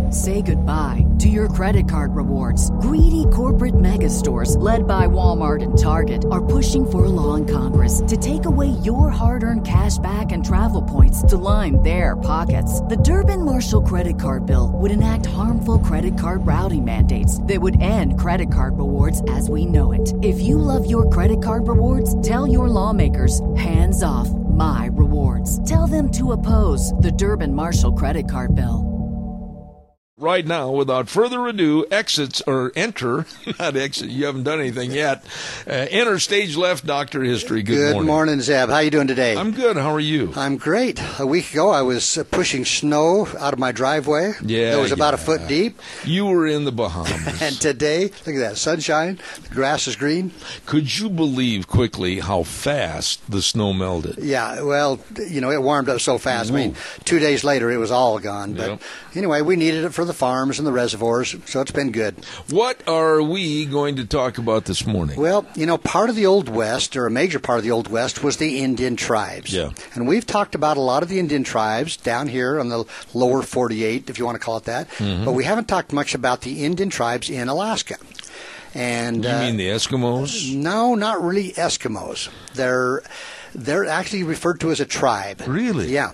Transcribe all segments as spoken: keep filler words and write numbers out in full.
Say goodbye to your credit card rewards. Greedy corporate mega stores, led by Walmart and Target, are pushing for a law in Congress to take away your hard-earned cash back and travel points to line their pockets. The Durbin-Marshall credit card bill would enact harmful credit card routing mandates that would end credit card rewards as we know it. If you love your credit card rewards, tell your lawmakers, hands off my rewards. Tell them to oppose the Durbin-Marshall credit card bill. Right now, without further ado, exits or enter, not exit, you haven't done anything yet. Uh, enter stage left, Doctor History. Good, Good morning. morning, Zeb. How you doing today? I'm good. How are you? I'm great. A week ago, I was uh, pushing snow out of my driveway. Yeah, it was about yeah. a foot deep. You were in the Bahamas. And today, look at that, sunshine, the grass is green. Could you believe quickly how fast the snow melted? Yeah, well, you know, it warmed up so fast. Woo. I mean, two days later, it was all gone. But Yep. anyway, we needed it for the farms and the reservoirs, so it's been good. What are we going to talk about this morning? Well, you know, part of the Old West, or a major part of the Old West, was the Indian tribes. Yeah. And we've talked about a lot of the Indian tribes down here on the lower forty-eight, if you want to call it that. Mm-hmm. But we haven't talked much about the Indian tribes in Alaska. And You uh, mean the Eskimos? No, not really Eskimos. They're they're actually referred to as a tribe. Really? Yeah.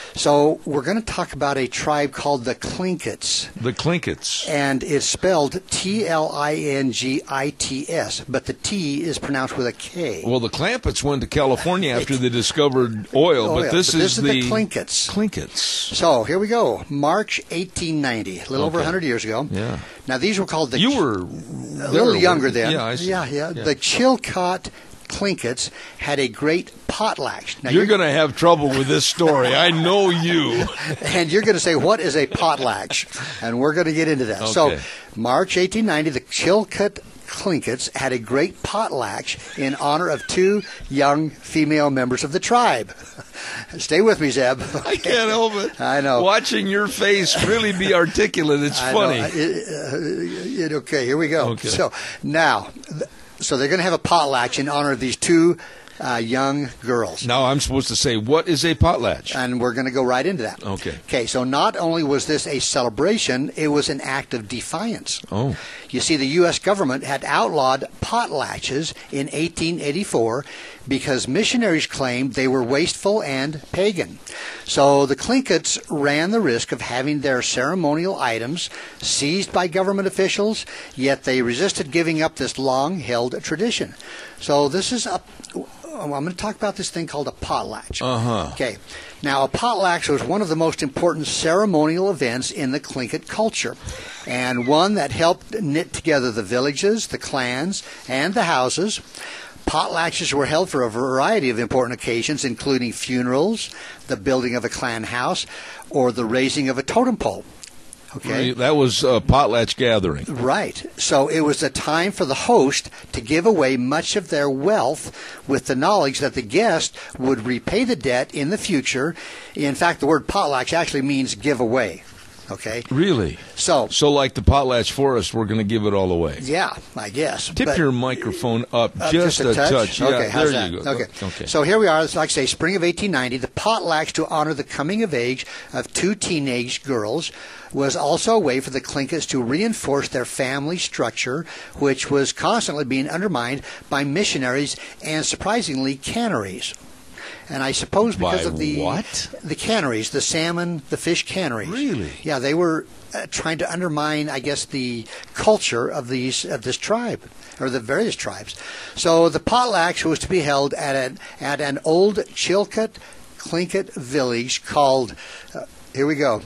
So we're going to talk about a tribe called the Tlinkits. The Tlinkits. And it's spelled T L I N G I T S, but the T is pronounced with a K. Well, the Clampets went to California after they discovered oil, Oh, but yeah, this but is this is the Tlinkits. Tlinkits. So here we go. March eighteen ninety, a little over Okay. one hundred years ago. Yeah. Now these were called the... You were a little younger then. Yeah, I see. Yeah, yeah. Yeah. The Chilkat Tlinkits had a great potlatch. Now, You're going to have trouble with this story. I know you. And you're going to say, what is a potlatch? And we're going to get into that. Okay. So, March eighteen ninety, the Chilkat Tlinkits had a great potlatch in honor of two young female members of the tribe. Stay with me, Zeb. I can't help it. I know. Watching your face really be articulate, it's I funny. know. It- uh, it- okay, here we go. Okay. So, now, th- so they're going to have a potlatch in honor of these two uh, young girls. Now I'm supposed to say, what is a potlatch? And we're going to go right into that. Okay. Okay, so not only was this a celebration, it was an act of defiance. Oh. You see, the U S government had outlawed potlatches in eighteen eighty-four because missionaries claimed they were wasteful and pagan. So the Tlinkits ran the risk of having their ceremonial items seized by government officials, yet they resisted giving up this long-held tradition. So this is a... I'm going to talk about this thing called a potlatch. Uh-huh. Okay. Now, a potlatch was one of the most important ceremonial events in the Tlingit culture, and one that helped knit together the villages, the clans, and the houses. Potlatches were held for a variety of important occasions, including funerals, the building of a clan house, or the raising of a totem pole. Okay. That was a potlatch gathering. Right. So it was a time for the host to give away much of their wealth with the knowledge that the guest would repay the debt in the future. In fact, the word potlatch actually means give away. Okay. Really? So, So like the potlatch forest, we're going to give it all away. yeah, I guess. Tip But- your microphone up Uh, just, a touch. Yeah, Okay, how's there that? you go. Okay. Okay. So here we are. It's like I say, spring of eighteen ninety. The potlatch to honor the coming of age of two teenage girls was also a way for the Tlinkits to reinforce their family structure, which was constantly being undermined by missionaries and, surprisingly, canneries. And I suppose because By of the what? the canneries, the salmon, the fish canneries. Really? Yeah, they were uh, trying to undermine, I guess, the culture of these of this tribe, or the various tribes. So the potlatch was to be held at an at an old Chilkat Tlingit village called. Uh, here we go.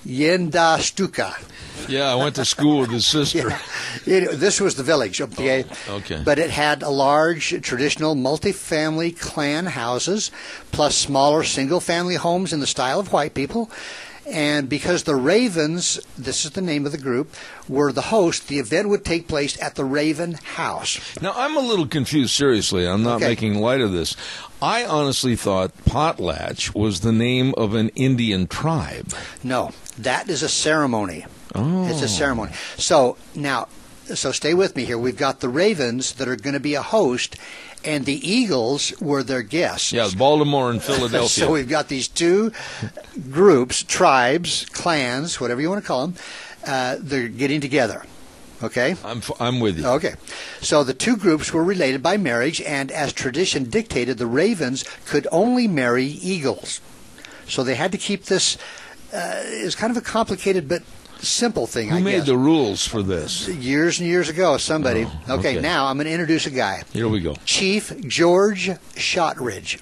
Yendastuka. Yeah, I went to school with his sister. Yeah. It, this was the village, okay? Oh, okay. But it had a large, traditional, multi-family clan houses, plus smaller single-family homes in the style of white people. And because the Ravens, this is the name of the group, were the host, the event would take place at the Raven House. Now, I'm a little confused, seriously. I'm not Okay. making light of this. I honestly thought potlatch was the name of an Indian tribe. No, that is a ceremony. Oh. It's a ceremony. So now, so stay with me here. We've got the Ravens that are going to be a host, and the Eagles were their guests. Yeah, Baltimore and Philadelphia. So we've got these two groups, tribes, clans, whatever you want to call them, uh, they're getting together. Okay? I'm I'm with you. Okay. So the two groups were related by marriage, and as tradition dictated, the ravens could only marry eagles. So they had to keep this. Uh, it was kind of a complicated but simple thing, Who I made guess. the rules for this? Years and years ago, somebody. Oh, okay. okay. Now I'm going to introduce a guy. Here we go. Chief George Shotridge.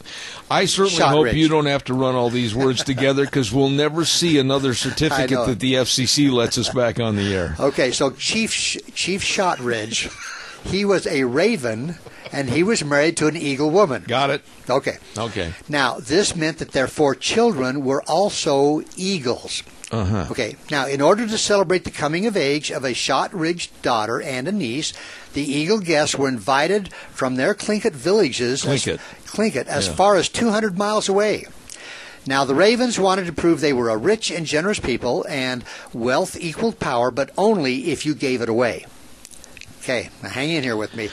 I certainly Shotridge. hope you don't have to run all these words together, because we'll never see another certificate know. that the F C C lets us back on the air. Okay, so Chief Sh- Chief Shotridge, he was a raven, and he was married to an eagle woman. Got it? Okay. Okay. Now, this meant that their four children were also eagles. Uh-huh. Okay. Now, in order to celebrate the coming of age of a Shotridge daughter and a niece, the eagle guests were invited from their Tlingit villages, Tlingit. as, Tlingit, as Yeah. far as two hundred miles away. Now, the ravens wanted to prove they were a rich and generous people, and wealth equaled power, but only if you gave it away. Okay, now hang in here with me.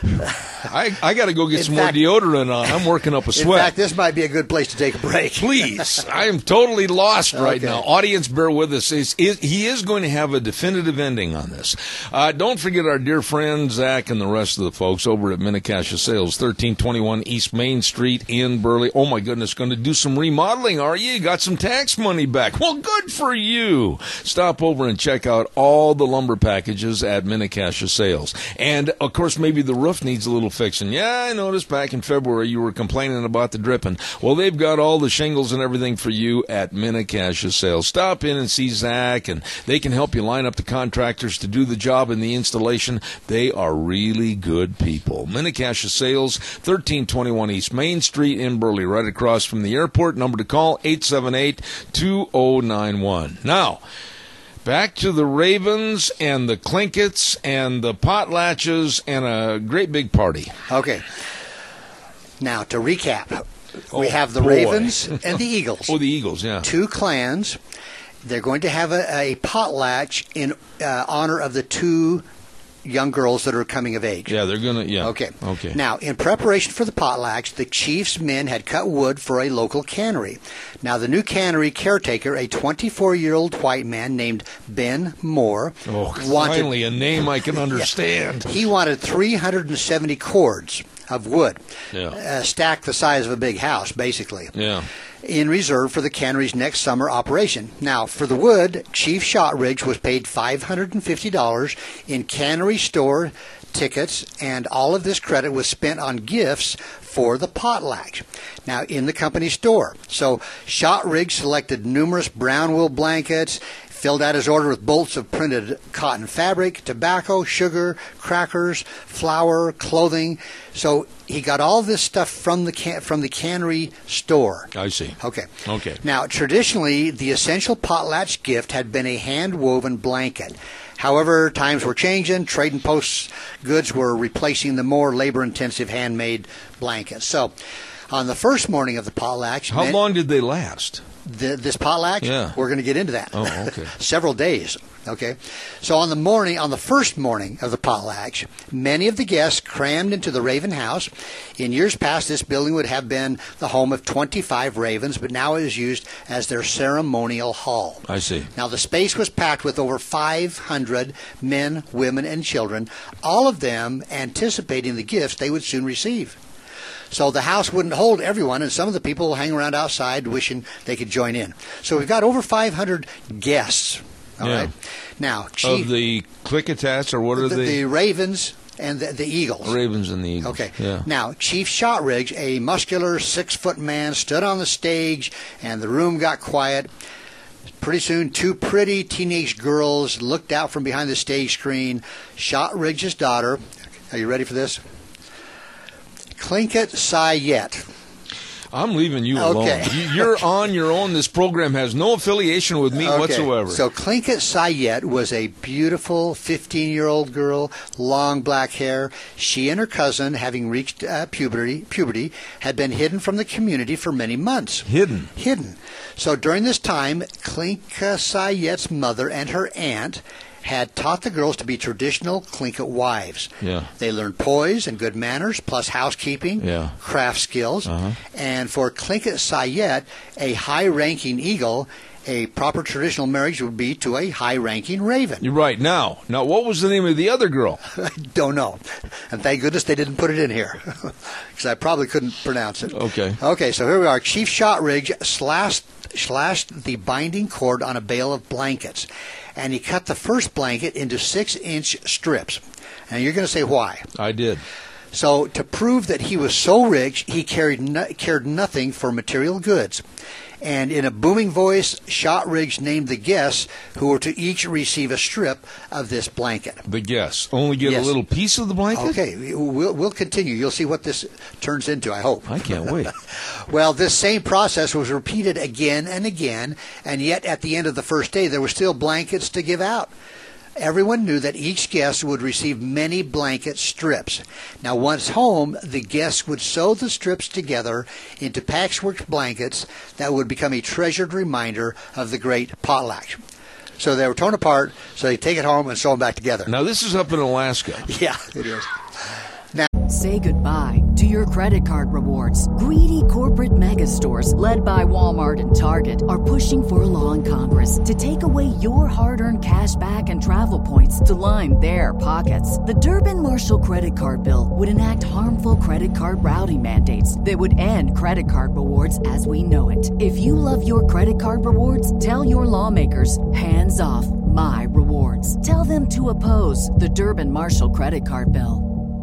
I, I got to go get In some fact- more deodorant on. I'm working up a In sweat. fact, this might be a good place to take a break. Please, I am totally lost right Okay. now. Audience, bear with us. It's, it, he is going to have a definitive ending on this. Uh, don't forget our dear friend Zach and the rest of the folks over at Minnecasia Sales, thirteen twenty-one East Main Street in Burley. Oh my goodness, going to do some remodeling, are you? You got some tax money back. Well, good for you. Stop over and check out all the lumber packages at Minnecasia Sales. And of course, maybe the roof needs a little fixing. Yeah, I noticed back in February you were complaining about the dripping. Well, they've got all the shingles and everything for you at Minnecasia Sales. Stop in and see Zach, and they can help you line up the contractors to do the job in the installation. They are really good people. Minnecasia Sales, thirteen twenty-one East Main Street in Burley, right across from the airport. Number to call, eight seven eight, two oh nine one. Now, back to the ravens and the Tlinkits and the potlatches and a great big party. Okay. Now, to recap, we Oh, have the boy. ravens and the eagles. Oh, the Eagles, yeah. Two clans. They're going to have a, a potlatch in uh, honor of the two young girls that are coming of age. Yeah, they're going to, yeah. Okay. Okay. Now, in preparation for the potlatch, the chief's men had cut wood for a local cannery. Now, the new cannery caretaker, a twenty-four-year-old white man named Ben Moore, oh, wanted finally, a name I can understand. he wanted three hundred seventy cords of wood, Yeah. uh, stacked the size of a big house, basically, Yeah. in reserve for the cannery's next summer operation. Now, for the wood, Chief Shotridge was paid five hundred fifty dollars in cannery store tickets, and all of this credit was spent on gifts for the potlatch. Now, in the company store. So, Shotridge selected numerous brown wool blankets, filled out his order with bolts of printed cotton fabric, tobacco, sugar, crackers, flour, clothing. So he got all this stuff from the can- from the cannery store. I see. Okay. Okay. Now, traditionally, the essential potlatch gift had been a hand-woven blanket. However, times were changing. Trade and post goods were replacing the more labor-intensive handmade blankets. So, on the first morning of the potlatch, How men- long did they last? the, this potlatch, Yeah. we're going to get into that. Oh, okay. Several days. Okay. So on the morning, on the first morning of the potlatch, many of the guests crammed into the Raven House. In years past, this building would have been the home of twenty-five ravens, but now it is used as their ceremonial hall. I see. Now, the space was packed with over five hundred men, women, and children, all of them anticipating the gifts they would soon receive. So the house wouldn't hold everyone, and some of the people will hang around outside wishing they could join in. So we've got over five hundred guests. All Yeah. right. Now, Chief, Of the Klickitats, or what are the, they? the Ravens and the, the Eagles. Ravens and the Eagles. Okay. Yeah. Now, Chief Shotridge, a muscular six-foot man, stood on the stage, and the room got quiet. Pretty soon, two pretty teenage girls looked out from behind the stage screen. Shotridge's daughter, are you ready for this? Tlingit Sayet. I'm leaving you alone. Okay. You- You're on your own. This program has no affiliation with me Okay. whatsoever. So Tlingit Sayet was a beautiful fifteen-year-old girl, long black hair. She and her cousin, having reached uh, puberty, puberty, had been hidden from the community for many months. Hidden. Hidden. So during this time, Tlingit Sayet's mother and her aunt had taught the girls to be traditional Tlingit wives. Yeah. They learned poise and good manners, plus housekeeping, Yeah. craft skills. Uh-huh. And for Tlingit Sayet, a high-ranking eagle, a proper traditional marriage would be to a high-ranking raven. You're right. Now, now, what was the name of the other girl? I don't know. And thank goodness they didn't put it in here, because I probably couldn't pronounce it. Okay. Okay, so here we are. Chief Shotridge slashed, slashed the binding cord on a bale of blankets, and he cut the first blanket into six-inch strips. And you're going to say why. I did. So to prove that he was so rich, he carried no, cared nothing for material goods. And in a booming voice, Shotridge named the guests who were to each receive a strip of this blanket. The guests only get Yes. a little piece of the blanket? Okay, we'll, we'll continue. You'll see what this turns into, I hope. I can't wait. Well, this same process was repeated again and again, and yet at the end of the first day, there were still blankets to give out. Everyone knew that each guest would receive many blanket strips. Now, once home, the guests would sew the strips together into patchwork blankets that would become a treasured reminder of the great potlatch. So they were torn apart, so they take it home and sew them back together. Now, this is up in Alaska. Yeah, it is. Say goodbye to your credit card rewards. Greedy corporate mega stores, led by Walmart and Target, are pushing for a law in Congress to take away your hard-earned cash back and travel points to line their pockets. The Durbin-Marshall credit card bill would enact harmful credit card routing mandates that would end credit card rewards as we know it. If you love your credit card rewards, tell your lawmakers, hands off my rewards. Tell them to oppose the Durbin-Marshall credit card bill.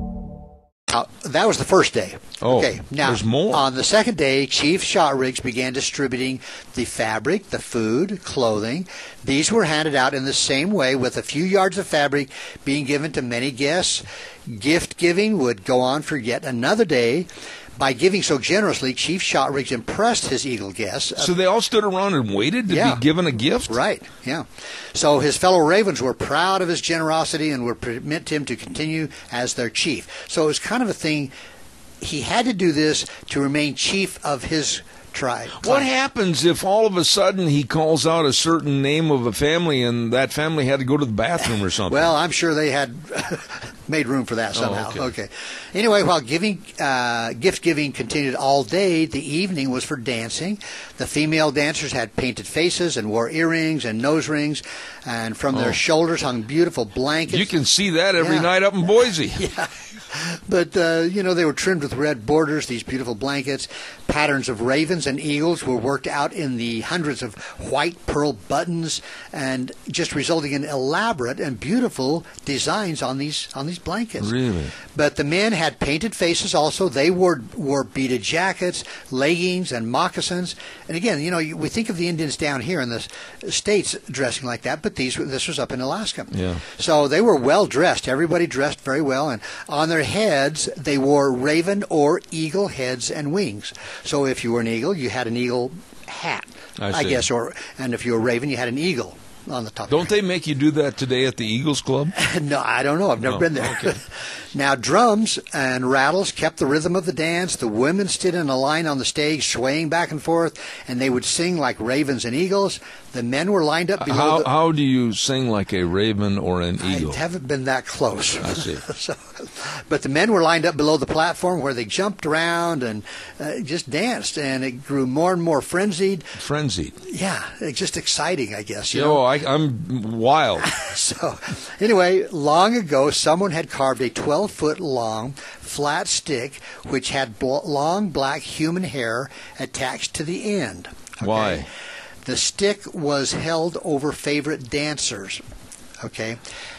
Uh, that was the first day. Oh, okay, now, there's more. On the second day, Chief Shotridge began distributing the fabric, the food, clothing. These were handed out in the same way, with a few yards of fabric being given to many guests. Gift giving would go on for yet another day. By giving so generously, Chief Shotridge impressed his eagle guests. So they all stood around and waited to Yeah. be given a gift? Right, yeah. So his fellow ravens were proud of his generosity and would permit him to continue as their chief. So it was kind of a thing. He had to do this to remain chief of his tribe. What happens if all of a sudden he calls out a certain name of a family and that family had to go to the bathroom or something? Well, I'm sure they had made room for that somehow. Oh, okay. okay. Anyway, while giving, uh, gift giving continued all day, the evening was for dancing. The female dancers had painted faces and wore earrings and nose rings, and from Oh. their shoulders hung beautiful blankets. You can see that every Yeah. night up in Boise. Yeah. But, uh, you know, they were trimmed with red borders, these beautiful blankets. Patterns of ravens and eagles were worked out in the hundreds of white pearl buttons, and just resulting in elaborate and beautiful designs on these on these blankets. Really? But the men had painted faces also. They wore, wore beaded jackets, leggings, and moccasins. And again, you know, you- we think of the Indians down here in the States dressing like that, but these this was up in Alaska. Yeah. So they were well dressed. Everybody dressed very well, and on their heads they wore raven or eagle heads and wings. So if you were an eagle, you had an eagle hat, I see. guess, or and if you were a raven, you had an eagle on the top. Don't they make you do that today at the Eagles Club? No, I don't know. I've never No, been there. okay. Now, drums and rattles kept the rhythm of the dance. The women stood in a line on the stage, swaying back and forth, and they would sing like ravens and eagles. The men were lined up below How, the... how do you sing like a raven or an eagle? I haven't been that close. I see. so, but the men were lined up below the platform where they jumped around and uh, just danced, and it grew more and more frenzied. Frenzied. Yeah, it's just exciting, I guess. You Yo, know? I, I'm wild. So, anyway, long ago, someone had carved a twelve-foot-long flat stick which had bl- long black human hair attached to the end. Okay? Why? The stick was held over favorite dancers. Okay.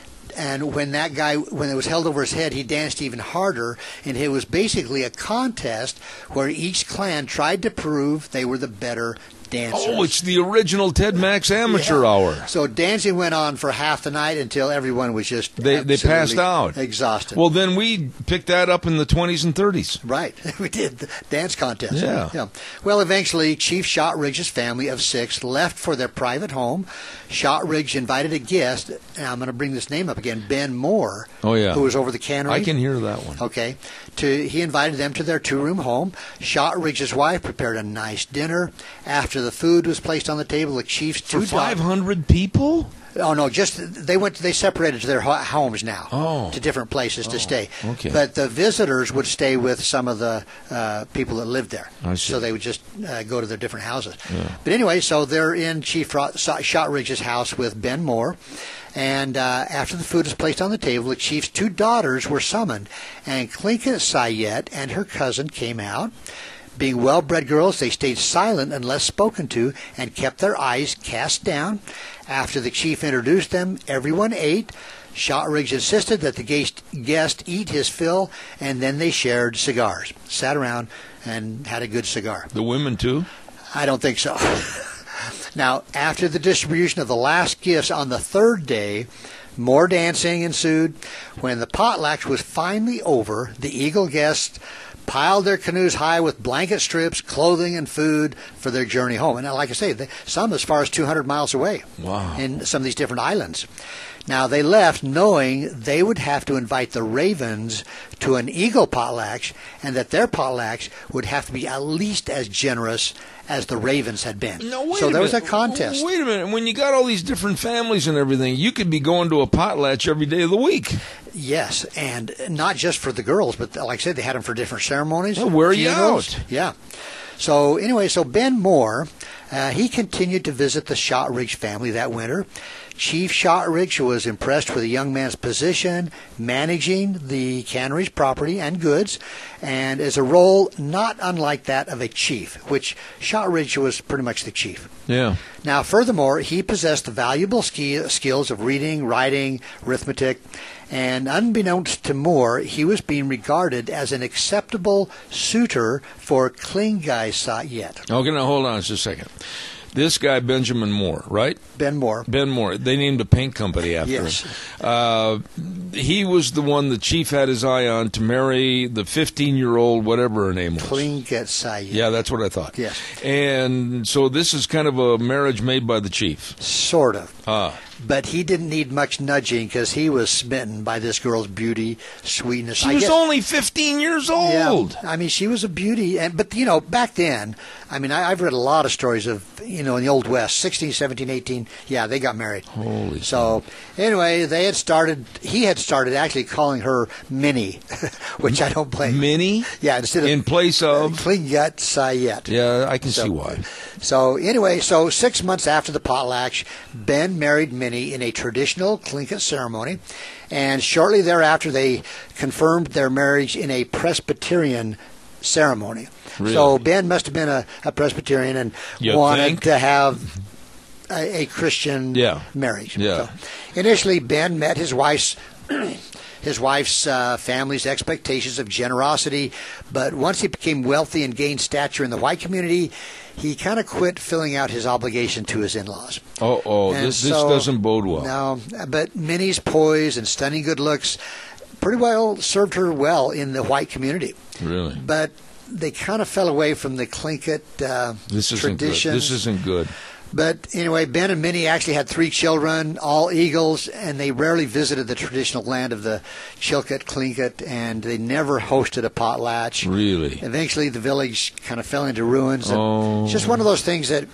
And when that guy, when it was held over his head, he danced even harder, and it was basically a contest where each clan tried to prove they were the better dancers. Oh, it's the original Ted Max Amateur Yeah. Hour. So dancing went on for half the night until everyone was just They they passed absolutely out. exhausted. Well, then we picked that up in the twenties and thirties. Right, we did the dance contest. Yeah. Well, eventually, Chief Shotridge's family of six left for their private home. Shotridge invited a guest, and I'm going to bring this name up again, Ben Moore. Oh, yeah. Who was over the cannery. I can hear that one. Okay. To he invited them to their two-room home. Shotridge's wife prepared a nice dinner. After the food was placed on the table, the chief's two For five hundred people? Oh no! Just they went. They separated to their ho- homes now, oh. to different places oh. to stay. Okay. But the visitors would stay with some of the uh, people that lived there. I see. So they would just uh, go to their different houses. Yeah. But anyway, so they're in Chief Shotridge's house with Ben Moore. And uh, after the food was placed on the table, the chief's two daughters were summoned, and Tlingit Sayet and her cousin came out. Being well-bred girls, they stayed silent unless spoken to and kept their eyes cast down. After the chief introduced them, everyone ate. Shotridge insisted that the guest, guest eat his fill, and then they shared cigars, sat around, and had a good cigar. The women, too? I don't think so. Now, after the distribution of the last gifts on the third day, more dancing ensued. When the potlatch was finally over, the Eagle guests piled their canoes high with blanket strips, clothing, and food for their journey home. And like I say, they, some as far as two hundred miles away. Wow. In some of these different islands. Now, they left knowing they would have to invite the Ravens to an Eagle potlatch, and that their potlatch would have to be at least as generous as the Ravens had been. No, wait so a there was a minute. contest. Wait a minute. When you got all these different families and everything, you could be going to a potlatch every day of the week. Yes, and not just for the girls, but like I said, they had them for different ceremonies. Well, wear you funerals. out. Yeah. So anyway, so Ben Moore, uh, he continued to visit the Shotridge family that winter. Chief Shotridge was impressed with the young man's position, managing the cannery's property and goods, and as a role not unlike that of a chief, which Shotridge was pretty much the chief. Yeah. Now, furthermore, he possessed the valuable ski- skills of reading, writing, arithmetic, and unbeknownst to Moore, he was being regarded as an acceptable suitor for Tlingit Sayet. Okay, now hold on just a second. This guy, Benjamin Moore, right? Ben Moore. Ben Moore. They named a paint company after Yes. him. Uh, he was the one the chief had his eye on to marry the fifteen-year-old, whatever her name was. Tlingit Sayet. Yeah, that's what I thought. Yes. And so this is kind of a marriage made by the chief. Sort of. Ah. But he didn't need much nudging because he was smitten by this girl's beauty, sweetness. She I was guess, only fifteen years old. Yeah, I mean, she was a beauty. And But, you know, back then, I mean, I, I've read a lot of stories of, you know, in the Old West, sixteen, seventeen, eighteen, yeah, they got married. Holy So, anyway, they had started, he had started actually calling her Minnie, which I don't blame. Minnie? Yeah, instead of In place of? Tlingit Sayet. Yeah, I can So- see why. So anyway, so six months after the potlatch, Ben married Minnie in a traditional Tlingit ceremony, and shortly thereafter they confirmed their marriage in a Presbyterian ceremony. Really? So Ben must have been a, a Presbyterian and You wanted think? to have a, a Christian Yeah. marriage. Yeah. So initially, Ben met his wife's his wife's uh, family's expectations of generosity, but once he became wealthy and gained stature in the white community, he kind of quit filling out his obligation to his in-laws. Oh, oh, And this, this so- doesn't bode well. No, but Minnie's poise and stunning good looks pretty well served her well in the white community. Really? But they kind of fell away from the Tlingit uh, This isn't good. traditions. This isn't good. But anyway, Ben and Minnie actually had three children, all Eagles, and they rarely visited the traditional land of the Chilkat, Tlingit, and they never hosted a potlatch. Really? Eventually, the village kind of fell into ruins. And Oh. It's just one of those things that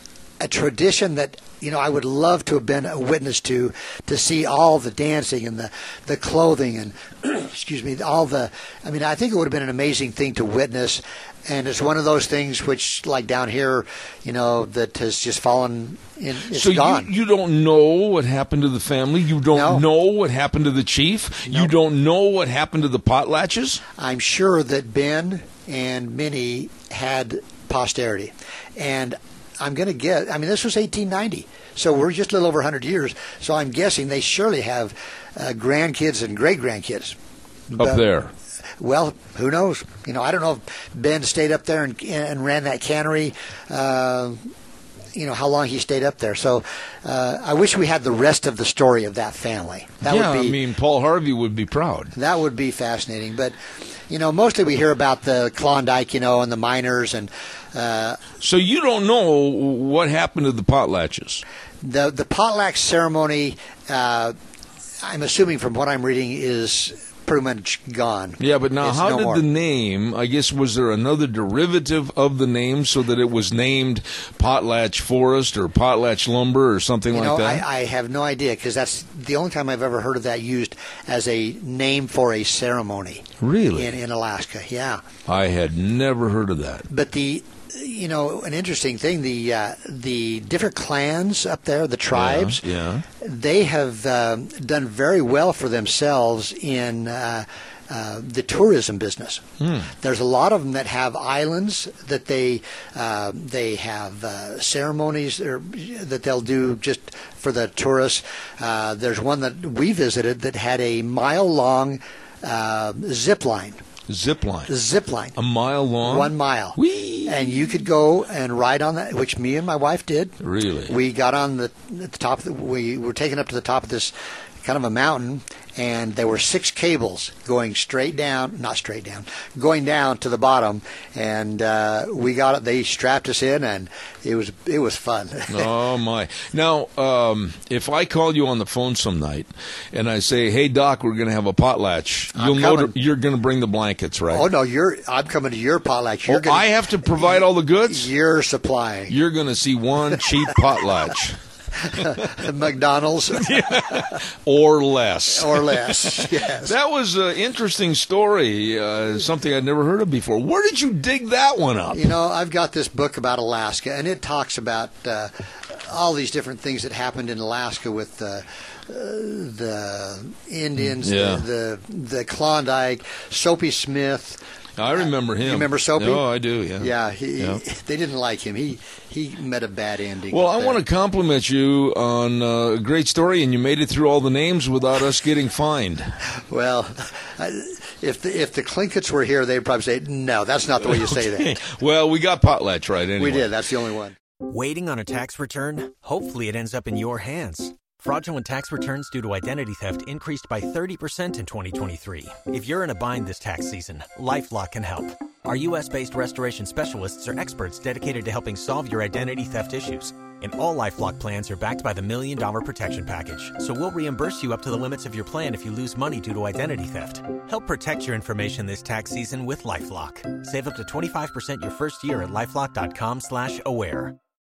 a tradition that, you know, I would love to have been a witness to, to see all the dancing and the, the clothing and, excuse me, all the, I mean, I think it would have been an amazing thing to witness. And it's one of those things which, like down here, you know, that has just fallen in, it's so gone. You, you don't know what happened to the family? You don't No. know what happened to the chief? No. You don't know what happened to the potlatches? I'm sure that Ben and Minnie had posterity. And I'm going to guess, I mean, this was eighteen ninety, so we're just a little over one hundred years. So I'm guessing they surely have uh, grandkids and great-grandkids. Up But- there. Well, who knows? You know, I don't know if Ben stayed up there and, and ran that cannery. Uh, you know, how long he stayed up there. So uh, I wish we had the rest of the story of that family. That yeah, would be, I mean, Paul Harvey would be proud. that would be fascinating. But, you know, mostly we hear about the Klondike, you know, and the miners and uh, So you don't know what happened to the potlatches? the the potlatch ceremony. Uh, I'm assuming from what I'm reading is pretty much gone. Yeah, but now It's how no did more. the name, I guess, was there another derivative of the name so that it was named Potlatch Forest or Potlatch Lumber or something You like know, that? I, I have no idea, because that's the only time I've ever heard of that used as a name for a ceremony. Really? In, in Alaska, yeah. I had never heard of that. But the, you know, an interesting thing, the uh, the different clans up there, the tribes, Yeah. they have um, done very well for themselves in uh, uh, the tourism business. Hmm. There's a lot of them that have islands that they uh, they have uh, ceremonies or, that they'll do just for the tourists. Uh, there's one that we visited that had a mile long uh, zip line. Zip line. Zip line. A mile long? One mile. Whee! And you could go and ride on that, which me and my wife did. Really? We got on the, at the top. Of the, we were taken up to the top of this kind of a mountain, and there were six cables going straight down, not straight down, going down to the bottom. And uh, we got it. They strapped us in, and it was it was fun. Oh my! Now, um, if I call you on the phone some night and I say, "Hey Doc, we're going to have a potlatch," I'm you'll know coming. to, you're going to bring the blankets, right? Oh no, you're. I'm coming to your potlatch. You're Oh, gonna, I have to provide all the goods. You're supplying. You're going to see one cheap potlatch McDonald's or less. or less. Yes. That was an interesting story, uh, something I'd never heard of before. Where did you dig that one up? You know, I've got this book about Alaska, and it talks about uh, all these different things that happened in Alaska with uh, uh, the Indians, Yeah. the, the the Klondike, Soapy Smith. I remember him. You remember Soapy? Oh, I do, yeah. Yeah, he, Yeah. they didn't like him. He he met a bad ending. Well, up I there. want to compliment you on uh, a great story, and you made it through all the names without us getting fined. Well, I- if the, if the Clinkets were here, they'd probably say, no, that's not the way you say that. Well, we got potlatch right anyway. We did. That's the only one. Waiting on a tax return? Hopefully it ends up in your hands. Fraudulent tax returns due to identity theft increased by thirty percent in twenty twenty-three. If you're in a bind this tax season, LifeLock can help. Our U S-based restoration specialists are experts dedicated to helping solve your identity theft issues. And all LifeLock plans are backed by the Million Dollar Protection Package. So we'll reimburse you up to the limits of your plan if you lose money due to identity theft. Help protect your information this tax season with LifeLock. Save up to twenty-five percent your first year at LifeLock.com slash aware.